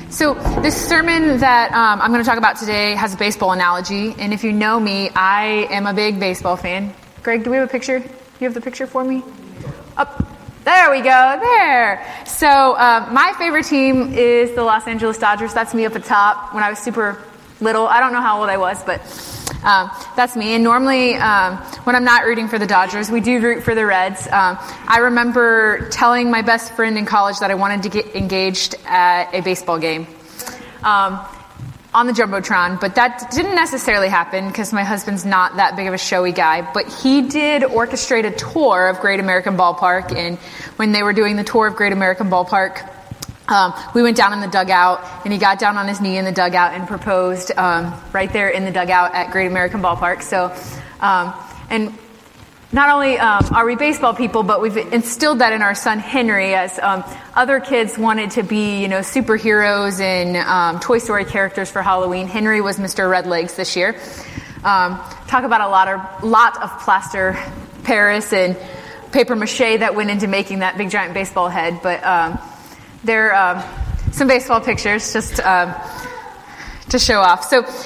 So this sermon that I'm going to talk about today has a baseball analogy, and if you know me, I am a big baseball fan. Greg, do we have a picture? Do you have the picture for me? Up. There we go, there. So my favorite team is the Los Angeles Dodgers. That's me up at top when I was super little. I don't know how old I was, but that's me. And normally when I'm not rooting for the Dodgers, we do root for the Reds. I remember telling my best friend in college that I wanted to get engaged at a baseball game on the Jumbotron, but that didn't necessarily happen because my husband's not that big of a showy guy. But he did orchestrate a tour of Great American Ballpark, and when they were doing the tour of Great American Ballpark, we went down in the dugout, and he got down on his knee in the dugout and proposed right there in the dugout at Great American Ballpark. So, and not only are we baseball people, but we've instilled that in our son Henry, as other kids wanted to be, superheroes and Toy Story characters for Halloween. Henry was Mr. Redlegs this year. Talk about a lot of plaster Paris and paper mache that went into making that big giant baseball head, but there are some baseball pictures just to show off.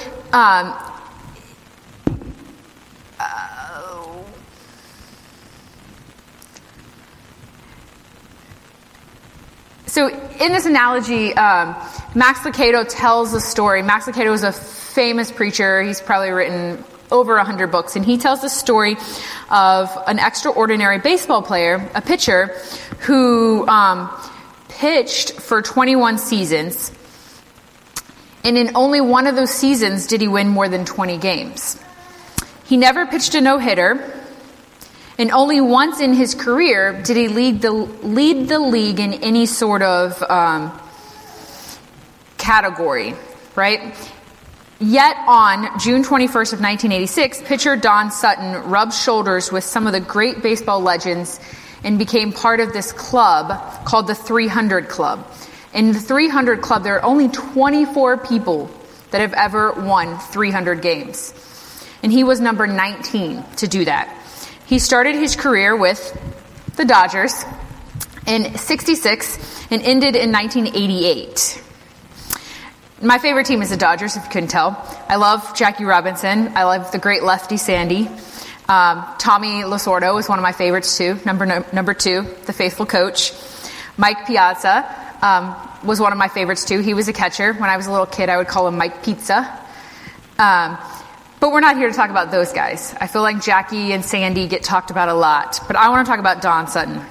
So in this analogy, Max Lucado tells a story. Max Lucado is a famous preacher. He's probably written over 100 books, and he tells the story of an extraordinary baseball player, a pitcher, who pitched for 21 seasons, and in only one of those seasons did he win more than 20 games. He never pitched a no-hitter, and only once in his career did he lead the league in any sort of category, right? Yet on June 21st of 1986, pitcher Don Sutton rubbed shoulders with some of the great baseball legends and became part of this club called the 300 Club. In the 300 Club, there are only 24 people that have ever won 300 games. And he was number 19 to do that. He started his career with the Dodgers in '66 and ended in 1988. My favorite team is the Dodgers, if you couldn't tell. I love Jackie Robinson. I love the great lefty Sandy. Tommy Lasorda was one of my favorites too, number 2, the faithful coach. Mike Piazza was one of my favorites too. He was a catcher. When I was a little kid, I would call him Mike Pizza. But we're not here to talk about those guys. I feel like Jackie and Sandy get talked about a lot, but I want to talk about Don Sutton.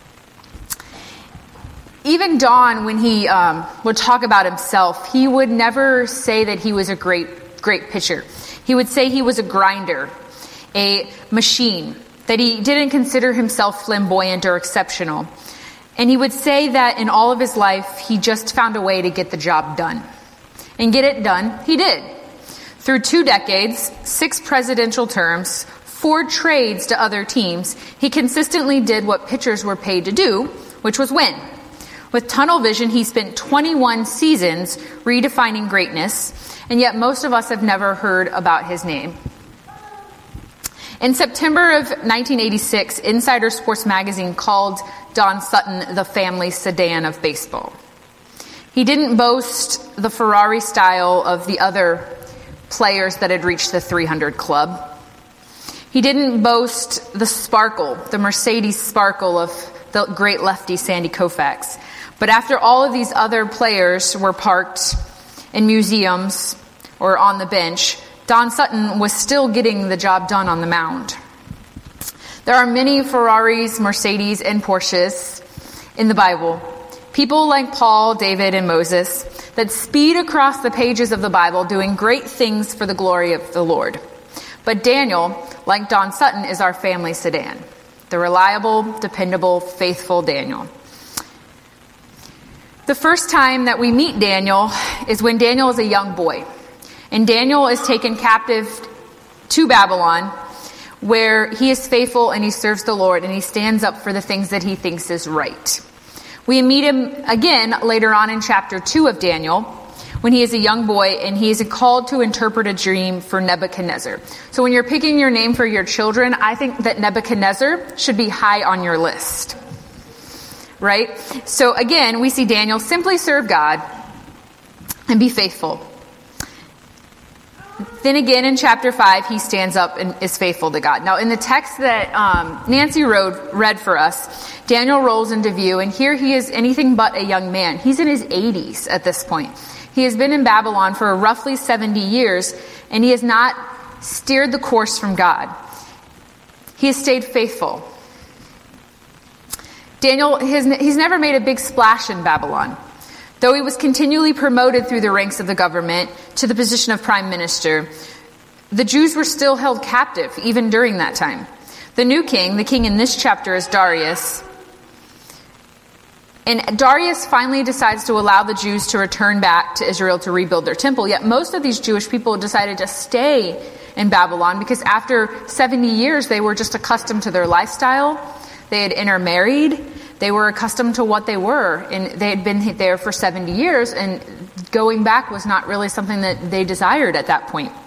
Even Don, when he would talk about himself, he would never say that he was a great pitcher. He would say he was a grinder, a machine, that he didn't consider himself flamboyant or exceptional. And he would say that in all of his life, he just found a way to get the job done. And get it done, he did. Through 2 decades, 6 presidential terms, 4 trades to other teams, he consistently did what pitchers were paid to do, which was win. With tunnel vision, he spent 21 seasons redefining greatness, and yet most of us have never heard about his name. In September of 1986, Insider Sports Magazine called Don Sutton the family sedan of baseball. He didn't boast the Ferrari style of the other players that had reached the 300 Club. He didn't boast the sparkle, the Mercedes sparkle of the great lefty Sandy Koufax. But after all of these other players were parked in museums or on the bench, Don Sutton was still getting the job done on the mound. There are many Ferraris, Mercedes, and Porsches in the Bible. People like Paul, David, and Moses that speed across the pages of the Bible doing great things for the glory of the Lord. But Daniel, like Don Sutton, is our family sedan. The reliable, dependable, faithful Daniel. The first time that we meet Daniel is when Daniel is a young boy. And Daniel is taken captive to Babylon, where he is faithful and he serves the Lord and he stands up for the things that he thinks is right. We meet him again later on in chapter 2 of Daniel, when he is a young boy and he is called to interpret a dream for Nebuchadnezzar. So when you're picking your name for your children, I think that Nebuchadnezzar should be high on your list. Right? So again, we see Daniel simply serve God, and be faithful. Then again in chapter 5, he stands up and is faithful to God. Now in the text that Nancy read for us, Daniel rolls into view, and here he is anything but a young man. He's in his 80s at this point. He has been in Babylon for roughly 70 years, and he has not steered the course from God. He has stayed faithful. Daniel, he's never made a big splash in Babylon. Though he was continually promoted through the ranks of the government to the position of prime minister, the Jews were still held captive even during that time. The new king, the king in this chapter, is Darius. And Darius finally decides to allow the Jews to return back to Israel to rebuild their temple. Yet most of these Jewish people decided to stay in Babylon because after 70 years, they were just accustomed to their lifestyle. They had intermarried. They were accustomed to what they were, and they had been there for 70 years, and going back was not really something that they desired at that point.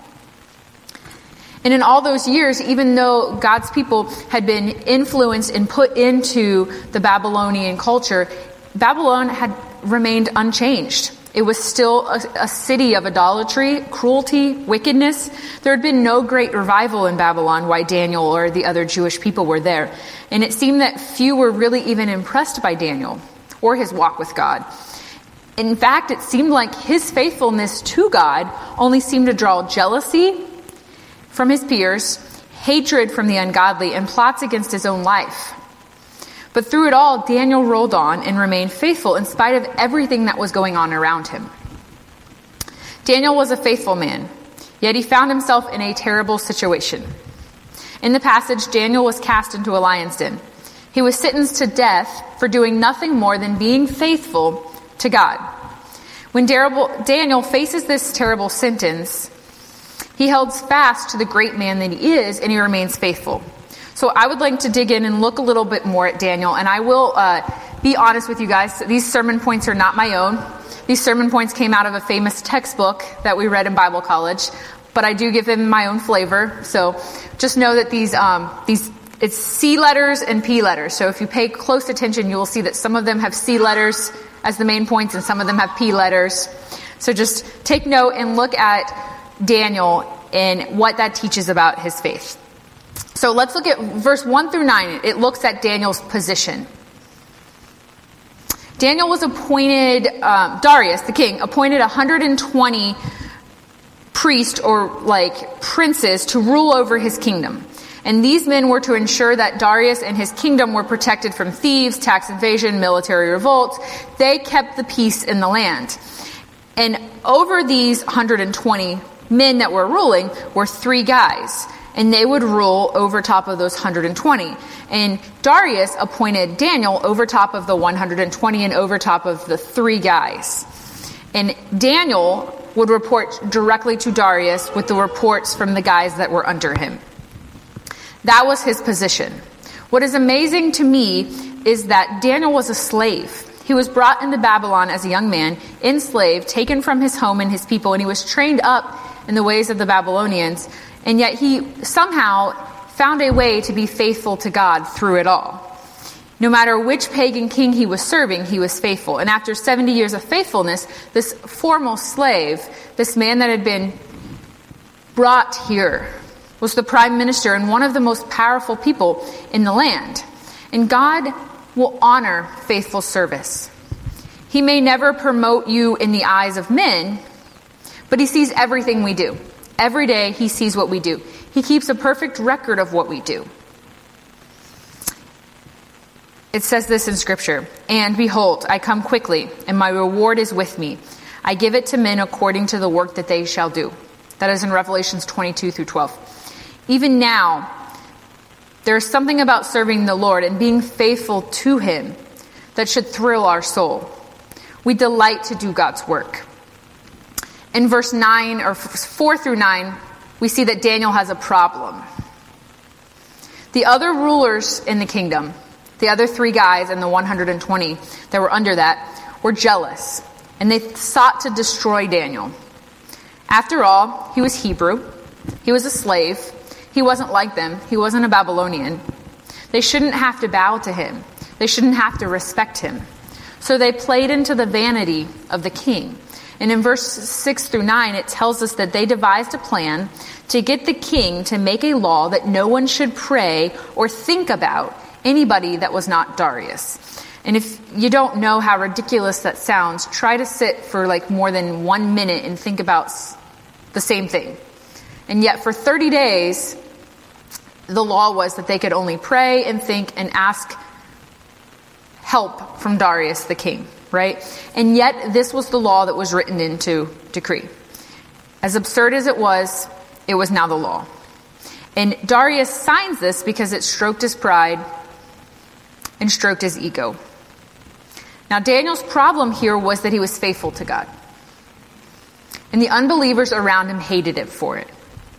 And in all those years, even though God's people had been influenced and put into the Babylonian culture, Babylon had remained unchanged. It was still a city of idolatry, cruelty, wickedness. There had been no great revival in Babylon while Daniel or the other Jewish people were there. And it seemed that few were really even impressed by Daniel or his walk with God. In fact, it seemed like his faithfulness to God only seemed to draw jealousy from his peers, hatred from the ungodly, and plots against his own life. But through it all, Daniel rolled on and remained faithful in spite of everything that was going on around him. Daniel was a faithful man, yet he found himself in a terrible situation. In the passage, Daniel was cast into a lion's den. He was sentenced to death for doing nothing more than being faithful to God. When Daniel faces this terrible sentence, he holds fast to the great man that he is, and he remains faithful. So I would like to dig in and look a little bit more at Daniel, and I will be honest with you guys. These sermon points are not my own. These sermon points came out of a famous textbook that we read in Bible college, but I do give them my own flavor. So just know that these it's C letters and P letters. So if you pay close attention, you will see that some of them have C letters as the main points, and some of them have P letters. So just take note and look at Daniel and what that teaches about his faith. So let's look at verse 1 through 9. It looks at Daniel's position. Daniel was appointed, Darius, the king, appointed 120 priests or princes to rule over his kingdom. And these men were to ensure that Darius and his kingdom were protected from thieves, tax evasion, military revolts. They kept the peace in the land. And over these 120 men that were ruling were 3 guys. And they would rule over top of those 120. And Darius appointed Daniel over top of the 120 and over top of the 3 guys. And Daniel would report directly to Darius with the reports from the guys that were under him. That was his position. What is amazing to me is that Daniel was a slave. He was brought into Babylon as a young man, enslaved, taken from his home and his people, and he was trained up in the ways of the Babylonians. And yet he somehow found a way to be faithful to God through it all. No matter which pagan king he was serving, he was faithful. And after 70 years of faithfulness, this foremost slave, this man that had been brought here, was the prime minister and one of the most powerful people in the land. And God will honor faithful service. He may never promote you in the eyes of men, but he sees everything we do. Every day he sees what we do. He keeps a perfect record of what we do. It says this in Scripture, "And behold, I come quickly, and my reward is with me. I give it to men according to the work that they shall do." That is in Revelations 22 through 12. Even now, there is something about serving the Lord and being faithful to him that should thrill our soul. We delight to do God's work. In verse 9 or 4 through 9, we see that Daniel has a problem. The other rulers in the kingdom, the other 3 guys and the 120 that were under that, were jealous, and they sought to destroy Daniel. After all, he was Hebrew. He was a slave. He wasn't like them. He wasn't a Babylonian. They shouldn't have to bow to him. They shouldn't have to respect him. So they played into the vanity of the king. And in verse 6 through 9, it tells us that they devised a plan to get the king to make a law that no one should pray or think about anybody that was not Darius. And if you don't know how ridiculous that sounds, try to sit for like more than 1 minute and think about the same thing. And yet for 30 days, the law was that they could only pray and think and ask help from Darius the king, right? And yet this was the law that was written into decree. As absurd as it was now the law. And Darius signs this because it stroked his pride and stroked his ego. Now Daniel's problem here was that he was faithful to God. And the unbelievers around him hated him for it.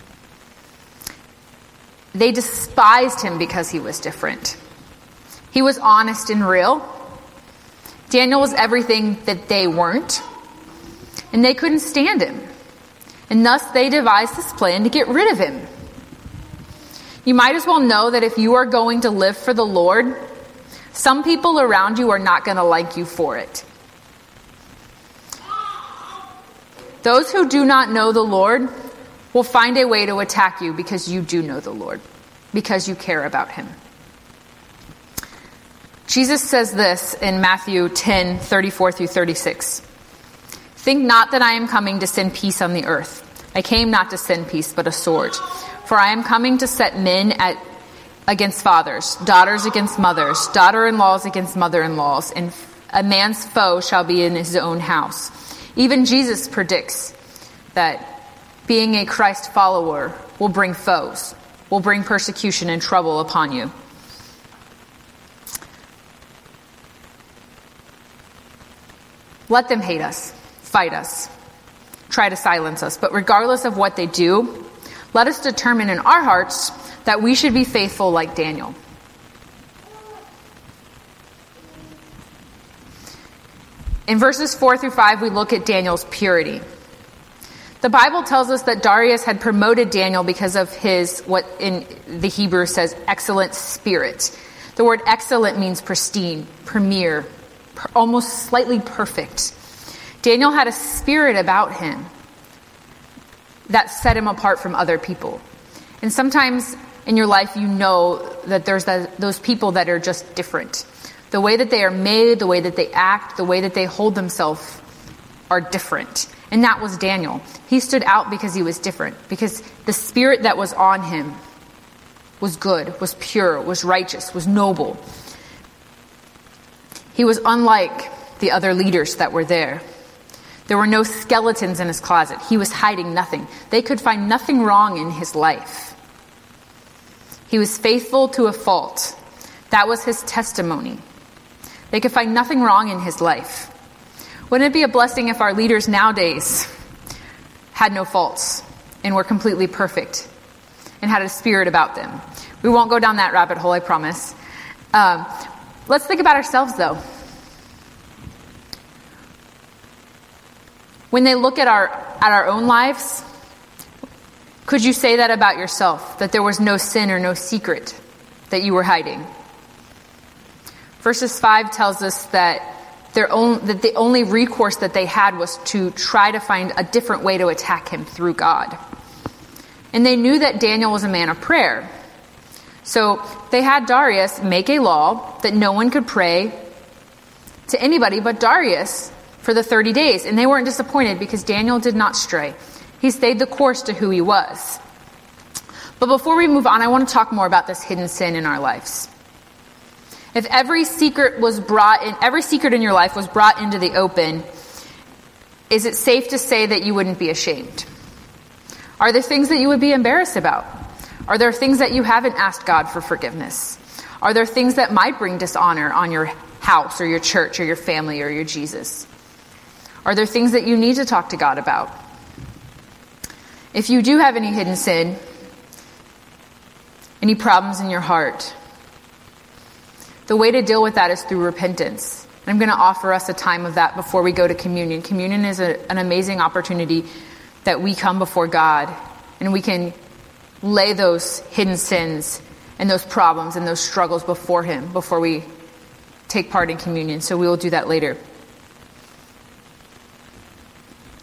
They despised him because he was different. He was honest and real. Daniel was everything that they weren't. And they couldn't stand him. And thus they devised this plan to get rid of him. You might as well know that if you are going to live for the Lord, some people around you are not going to like you for it. Those who do not know the Lord will find a way to attack you because you do know the Lord, because you care about him. Jesus says this in Matthew 10:34 through 36. Think not that I am coming to send peace on the earth. I came not to send peace, but a sword. For I am coming to set men against fathers, daughters against mothers, daughter-in-laws against mother-in-laws, and a man's foe shall be in his own house. Even Jesus predicts that being a Christ follower will bring foes, will bring persecution and trouble upon you. Let them hate us, fight us, try to silence us. But regardless of what they do, let us determine in our hearts that we should be faithful like Daniel. In verses 4 through 5, we look at Daniel's purity. The Bible tells us that Darius had promoted Daniel because of his, what in the Hebrew says, excellent spirit. The word excellent means pristine, premier, almost slightly perfect. Daniel had a spirit about him that set him apart from other people. And sometimes in your life you know that there's those people that are just different. The way that they are made, the way that they act, the way that they hold themselves are different. And that was Daniel. He stood out because he was different, because the spirit that was on him was good, was pure, was righteous, was noble. He was unlike the other leaders that were there. There were no skeletons in his closet. He was hiding nothing. They could find nothing wrong in his life. He was faithful to a fault. That was his testimony. They could find nothing wrong in his life. Wouldn't it be a blessing if our leaders nowadays had no faults and were completely perfect and had a spirit about them? We won't go down that rabbit hole, I promise. Let's think about ourselves, though. When they look at our own lives, could you say that about yourself? That there was no sin or no secret that you were hiding? Verses 5 tells us that the only recourse that they had was to try to find a different way to attack him through God. And they knew that Daniel was a man of prayer. So they had Darius make a law that no one could pray to anybody but Darius for the 30 days. And they weren't disappointed because Daniel did not stray. He stayed the course to who he was. But before we move on, I want to talk more about this hidden sin in our lives. If every secret in your life was brought into the open, is it safe to say that you wouldn't be ashamed? Are there things that you would be embarrassed about? Are there things that you haven't asked God for forgiveness? Are there things that might bring dishonor on your house or your church or your family or your Jesus? Are there things that you need to talk to God about? If you do have any hidden sin, any problems in your heart, the way to deal with that is through repentance. And I'm going to offer us a time of that before we go to communion. Communion is an amazing opportunity that we come before God and we can lay those hidden sins and those problems and those struggles before him before we take part in communion. So we will do that later.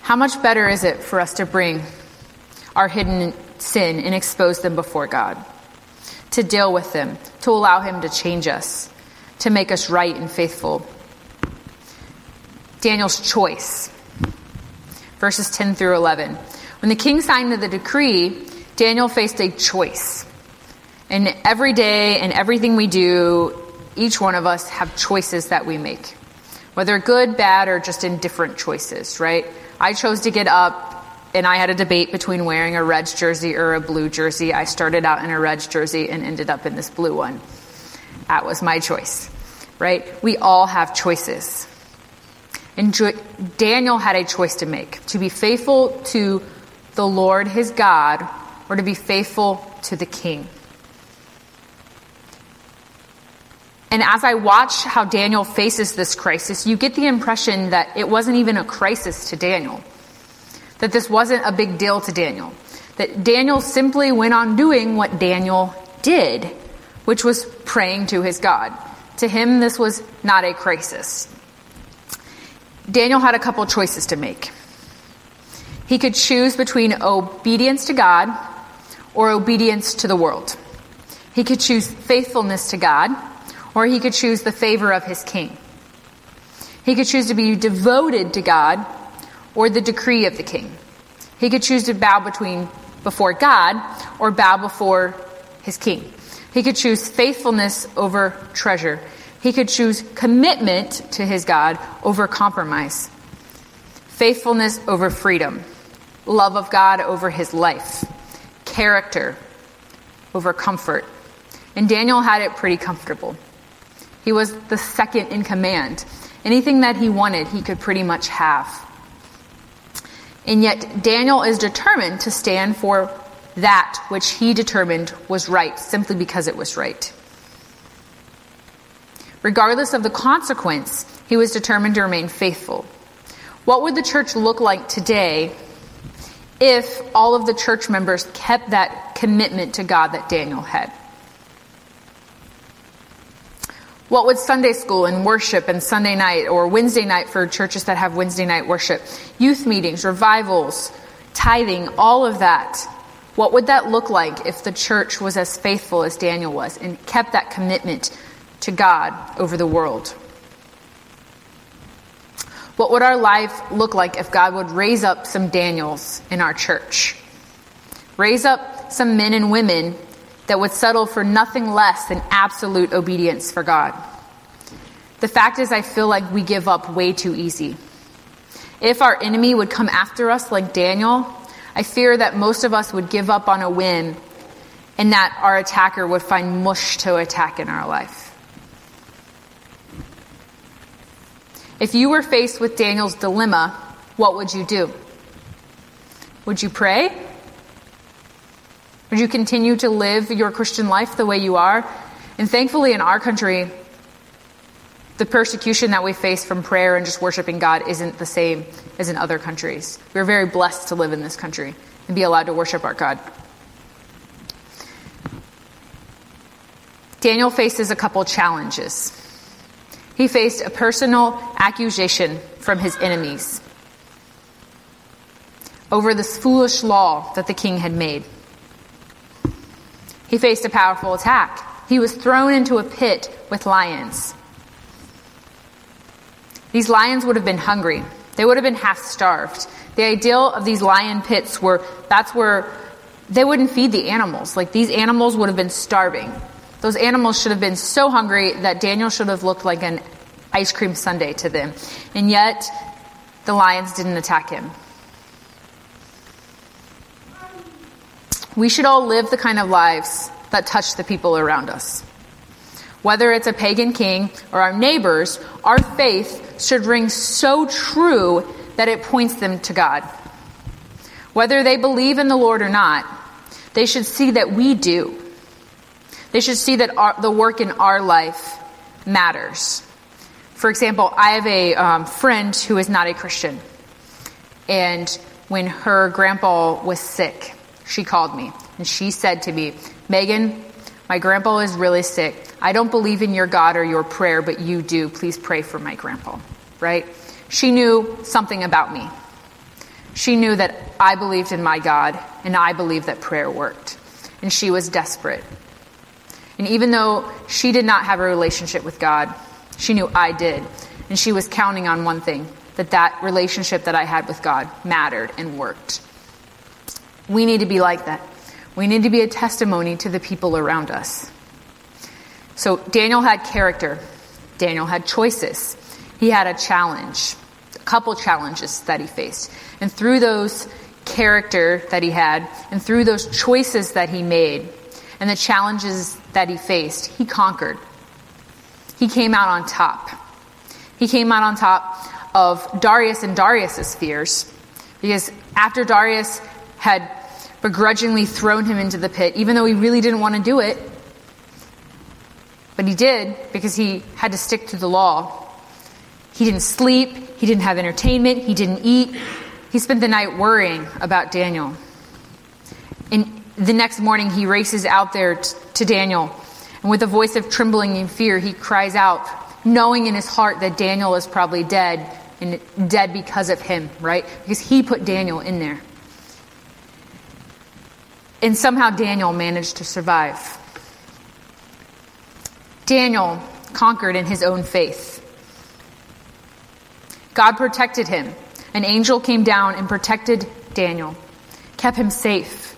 How much better is it for us to bring our hidden sin and expose them before God, to deal with them, to allow him to change us, to make us right and faithful. Daniel's choice, verses 10 through 11. When the king signed the decree, Daniel faced a choice. And every day and everything we do, each one of us have choices that we make, whether good, bad, or just indifferent choices, right? I chose to get up and I had a debate between wearing a red jersey or a blue jersey. I started out in a red jersey and ended up in this blue one. That was my choice, right? We all have choices. And Daniel had a choice to make, to be faithful to the Lord his God or to be faithful to the king. And as I watch how Daniel faces this crisis, you get the impression that it wasn't even a crisis to Daniel. That this wasn't a big deal to Daniel. That Daniel simply went on doing what Daniel did, which was praying to his God. To him, this was not a crisis. Daniel had a couple choices to make. He could choose between obedience to God or obedience to the world. He could choose faithfulness to God, or he could choose the favor of his king. He could choose to be devoted to God or the decree of the king. He could choose to bow before God or bow before his king. He could choose faithfulness over treasure. He could choose commitment to his God over compromise. Faithfulness over freedom. Love of God over his life. Character over comfort. And Daniel had it pretty comfortable. He was the second in command. Anything that he wanted, he could pretty much have. And yet Daniel is determined to stand for that which he determined was right, simply because it was right. Regardless of the consequence, he was determined to remain faithful. What would the church look like today if all of the church members kept that commitment to God that Daniel had? What would Sunday school and worship and Sunday night or Wednesday night for churches that have Wednesday night worship, youth meetings, revivals, tithing, all of that, what would that look like if the church was as faithful as Daniel was and kept that commitment to God over the world? What would our life look like if God would raise up some Daniels in our church? Raise up some men and women that would settle for nothing less than absolute obedience for God. The fact is, I feel like we give up way too easy. If our enemy would come after us like Daniel, I fear that most of us would give up on a whim and that our attacker would find mush to attack in our life. If you were faced with Daniel's dilemma, what would you do? Would you pray? Would you continue to live your Christian life the way you are? And thankfully in our country, the persecution that we face from prayer and just worshiping God isn't the same as in other countries. We're very blessed to live in this country and be allowed to worship our God. Daniel faces a couple challenges. He faced a personal accusation from his enemies over this foolish law that the king had made. He faced a powerful attack. He was thrown into a pit with lions. These lions would have been hungry. They would have been half starved. The ideal of these lion pits that's where they wouldn't feed the animals. Like, these animals would have been starving. Those animals should have been so hungry that Daniel should have looked like an ice cream sundae to them. And yet, the lions didn't attack him. We should all live the kind of lives that touch the people around us. Whether it's a pagan king or our neighbors, our faith should ring so true that it points them to God. Whether they believe in the Lord or not, they should see that we do. They should see that the work in our life matters. For example, I have a friend who is not a Christian. And when her grandpa was sick, she called me and she said to me, "Megan, my grandpa is really sick. I don't believe in your God or your prayer, but you do. Please pray for my grandpa." Right? She knew something about me. She knew that I believed in my God, and I believed that prayer worked. And she was desperate. And even though she did not have a relationship with God, she knew I did. And she was counting on one thing, that relationship that I had with God mattered and worked. We need to be like that. We need to be a testimony to the people around us. So Daniel had character. Daniel had choices. He had a challenge, a couple challenges that he faced. And through those character that he had, and through those choices that he made, and the challenges that he faced, he conquered. He came out on top. He came out on top of Darius and Darius's fears, because after Darius had begrudgingly thrown him into the pit, even though he really didn't want to do it, but he did because he had to stick to the law. He didn't sleep. He didn't have entertainment. He didn't eat. He spent the night worrying about Daniel. And the next morning he races out there to Daniel. And with a voice of trembling and fear, he cries out, knowing in his heart that Daniel is probably dead, and dead because of him, right? Because he put Daniel in there. And somehow Daniel managed to survive. Daniel conquered in his own faith. God protected him. An angel came down and protected Daniel, kept him safe.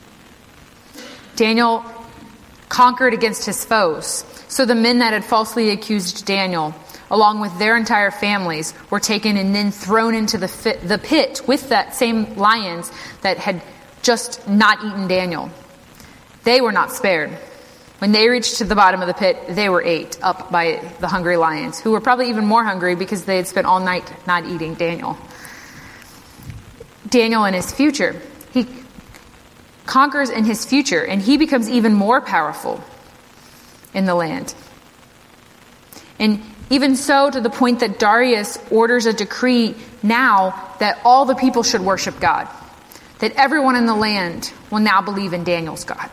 Daniel conquered against his foes. So the men that had falsely accused Daniel, along with their entire families, were taken and then thrown into the pit with that same lions that had just not eaten Daniel. They were not spared. When they reached to the bottom of the pit, they were ate up by the hungry lions, who were probably even more hungry because they had spent all night not eating Daniel. Daniel in his future, he conquers in his future, and he becomes even more powerful in the land. And even so, to the point that Darius orders a decree now that all the people should worship God, that everyone in the land will now believe in Daniel's God.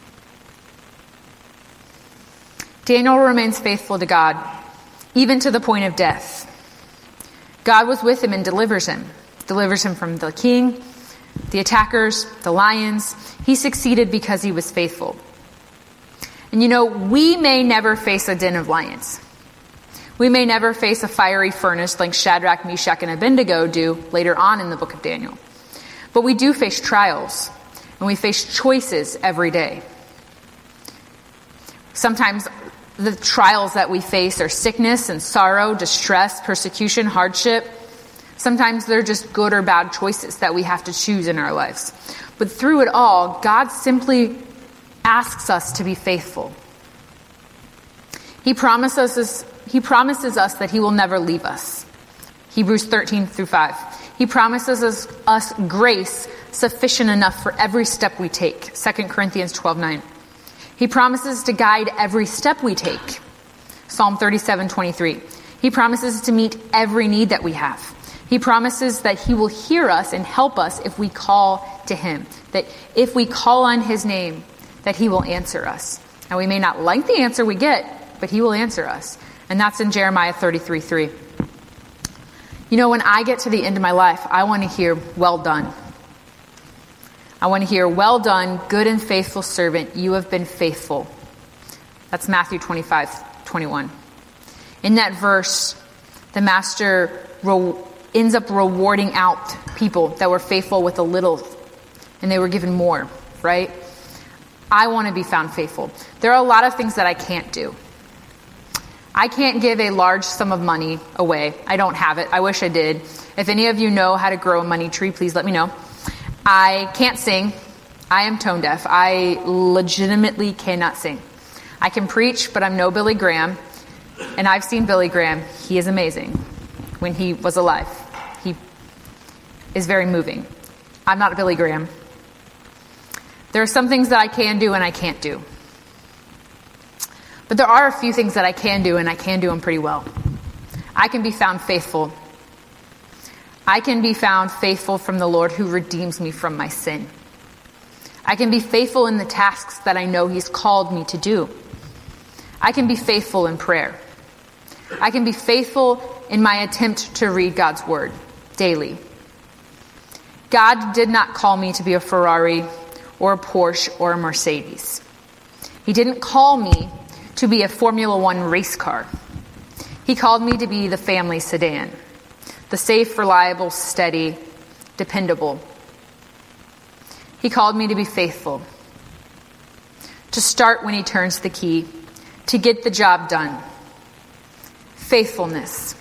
Daniel remains faithful to God, even to the point of death. God was with him and delivers him from the king, the attackers, the lions. He succeeded because he was faithful. And we may never face a den of lions. We may never face a fiery furnace like Shadrach, Meshach, and Abednego do later on in the book of Daniel. But we do face trials, and we face choices every day. Sometimes the trials that we face are sickness and sorrow, distress, persecution, hardship. Sometimes they're just good or bad choices that we have to choose in our lives. But through it all, God simply asks us to be faithful. He promises us that he will never leave us. Hebrews 13-5. He promises us grace sufficient enough for every step we take. 2 Corinthians 12:9. He promises to guide every step we take. Psalm 37:23. He promises to meet every need that we have. He promises that he will hear us and help us if we call to him. That if we call on his name, that he will answer us. Now we may not like the answer we get, but he will answer us. And that's in Jeremiah 33:3. When I get to the end of my life, I want to hear, well done. I want to hear, well done, good and faithful servant. You have been faithful. That's Matthew 25:21. In that verse, the master ends up rewarding out people that were faithful with a little, and they were given more, right? I want to be found faithful. There are a lot of things that I can't do. I can't give a large sum of money away. I don't have it. I wish I did. If any of you know how to grow a money tree, please let me know. I can't sing. I am tone deaf. I legitimately cannot sing. I can preach, but I'm no Billy Graham. And I've seen Billy Graham. He is amazing when he was alive. He is very moving. I'm not Billy Graham. There are some things that I can do and I can't do. But there are a few things that I can do, and I can do them pretty well. I can be found faithful. I can be found faithful from the Lord who redeems me from my sin. I can be faithful in the tasks that I know he's called me to do. I can be faithful in prayer. I can be faithful in my attempt to read God's word daily. God did not call me to be a Ferrari or a Porsche or a Mercedes. He didn't call me to be a Formula One race car. He called me to be the family sedan, the safe, reliable, steady, dependable. He called me to be faithful, to start when he turns the key, to get the job done. Faithfulness.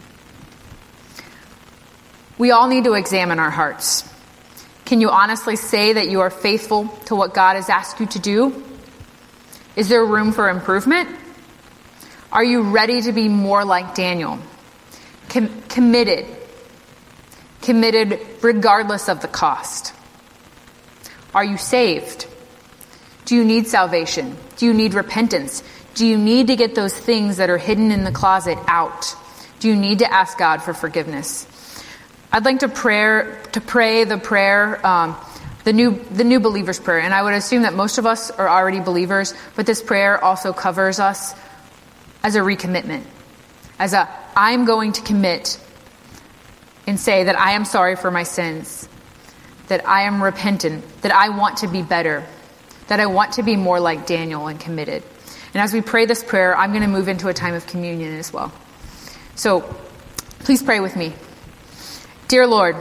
We all need to examine our hearts. Can you honestly say that you are faithful to what God has asked you to do? Is there room for improvement? Are you ready to be more like Daniel? Committed. Committed regardless of the cost. Are you saved? Do you need salvation? Do you need repentance? Do you need to get those things that are hidden in the closet out? Do you need to ask God for forgiveness? I'd like to pray the prayer, the new believer's prayer. And I would assume that most of us are already believers, but this prayer also covers us as a recommitment. I'm going to commit and say that I am sorry for my sins, that I am repentant, that I want to be better, that I want to be more like Daniel and committed. And as we pray this prayer, I'm going to move into a time of communion as well. So please pray with me. Dear Lord,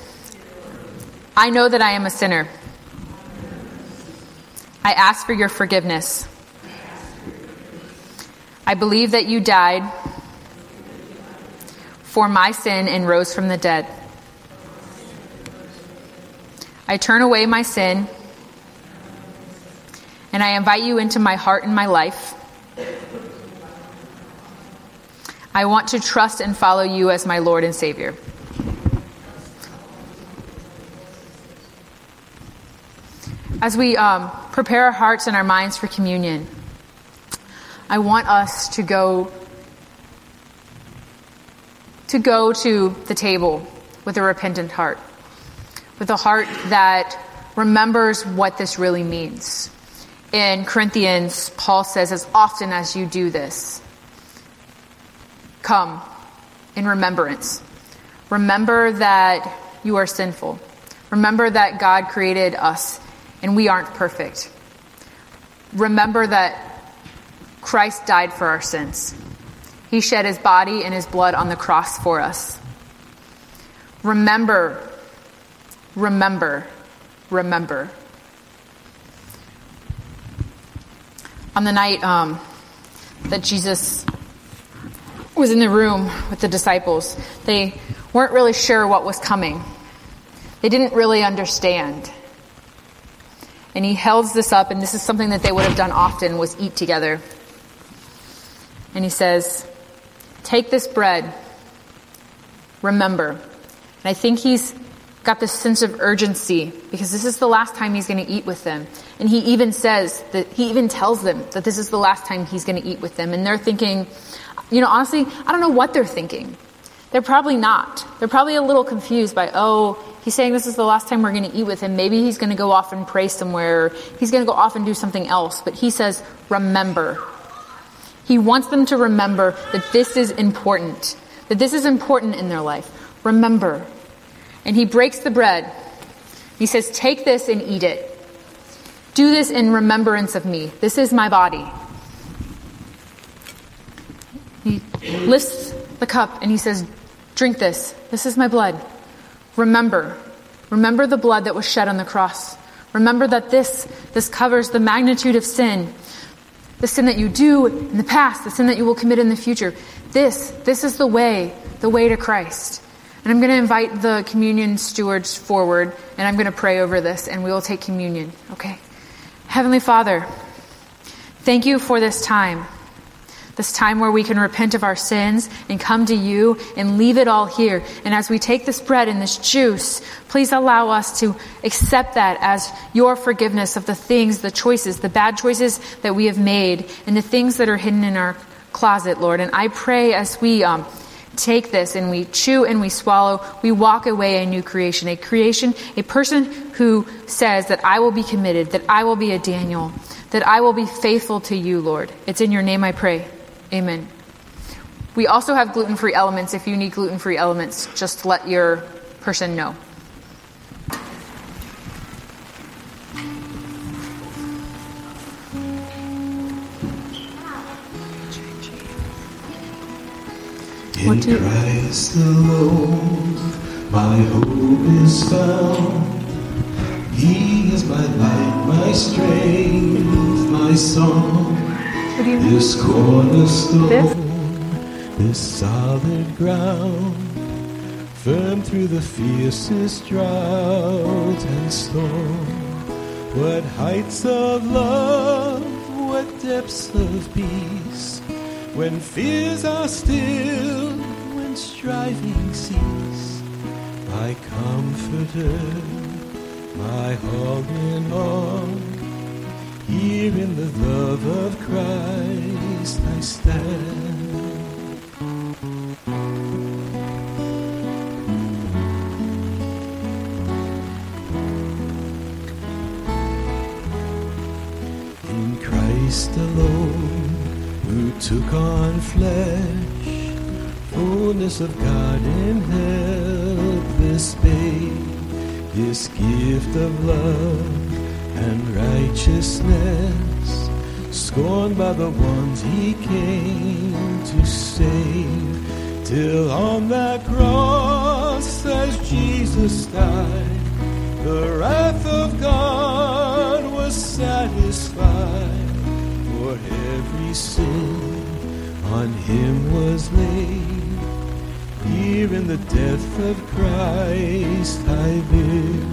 I know that I am a sinner. I ask for your forgiveness. I believe that you died for my sin and rose from the dead. I turn away my sin, and I invite you into my heart and my life. I want to trust and follow you as my Lord and Savior. As we prepare our hearts and our minds for communion, I want us to go to the table with a repentant heart, with a heart that remembers what this really means. In Corinthians, Paul says, as often as you do this, come in remembrance. Remember that you are sinful. Remember that God created us and we aren't perfect. Remember that Christ died for our sins. He shed his body and his blood on the cross for us. Remember. On the night that Jesus was in the room with the disciples, they weren't really sure what was coming. They didn't really understand. And he held this up, and this is something that they would have done often, was eat together. And he says, take this bread, remember. And I think he's got this sense of urgency because this is the last time he's going to eat with them. And he even tells them that this is the last time he's going to eat with them. And they're thinking, honestly, I don't know what they're thinking. They're probably not. They're probably a little confused by, he's saying this is the last time we're going to eat with him. Maybe he's going to go off and pray somewhere. He's going to go off and do something else. But he says, remember. He wants them to remember that this is important. That this is important in their life. Remember. And he breaks the bread. He says, take this and eat it. Do this in remembrance of me. This is my body. He lifts the cup and he says, drink this. This is my blood. Remember. Remember the blood that was shed on the cross. Remember that this covers the magnitude of sin. The sin that you do in the past, the sin that you will commit in the future. This is the way to Christ. And I'm going to invite the communion stewards forward, and I'm going to pray over this, and we will take communion. Okay? Heavenly Father, thank you for this time where we can repent of our sins and come to you and leave it all here. And as we take this bread and this juice, please allow us to accept that as your forgiveness of the things, the choices, the bad choices that we have made, and the things that are hidden in our closet, Lord. And I pray as we take this and we chew and we swallow, we walk away a new creation, a person who says that I will be committed, that I will be a Daniel, that I will be faithful to you, Lord. It's in your name I pray. Amen. We also have gluten-free elements. If you need gluten-free elements, just let your person know. In Christ alone, my hope is found. He is my light, my strength, my song. This cornerstone, this solid ground, firm through the fiercest drought and storm. What heights of love, what depths of peace, when fears are still, when striving cease. My comforter, my all in all, here in the love of Christ I stand. In Christ alone, who took on flesh, fullness of God in helpless babe, this gift of love and righteousness, scorned by the ones he came to save, till on that cross as Jesus died, the wrath of God was satisfied, for every sin on him was laid. Here in the death of Christ I live.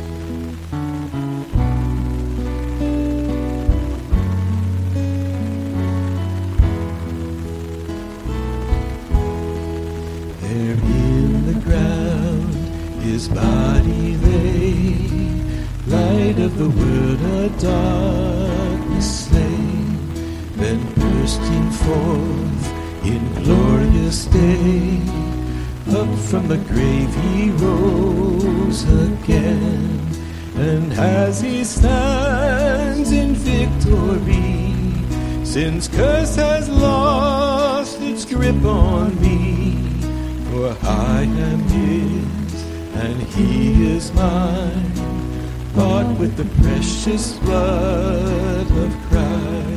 There in the ground his body lay, light of the world, a darkness slain, then bursting forth in glorious day, up from the grave he rose again, and as he stands in victory, sin's curse has lost its grip on me, for I am his and he is mine, bought with the precious blood of Christ.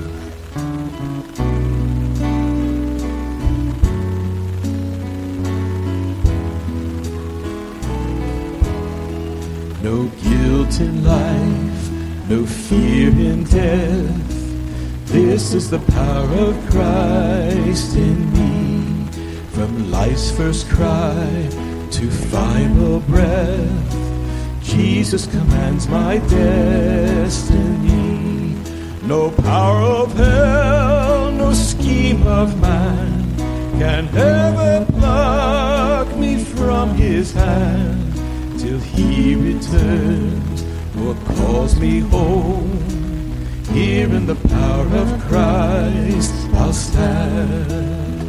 No guilt in life, no fear in death. This is the power of Christ in me. From life's first cry to final breath, Jesus commands my destiny. No power of hell, no scheme of man can ever pluck me from his hand, till he returns or calls me home. Here in the power of Christ I'll stand.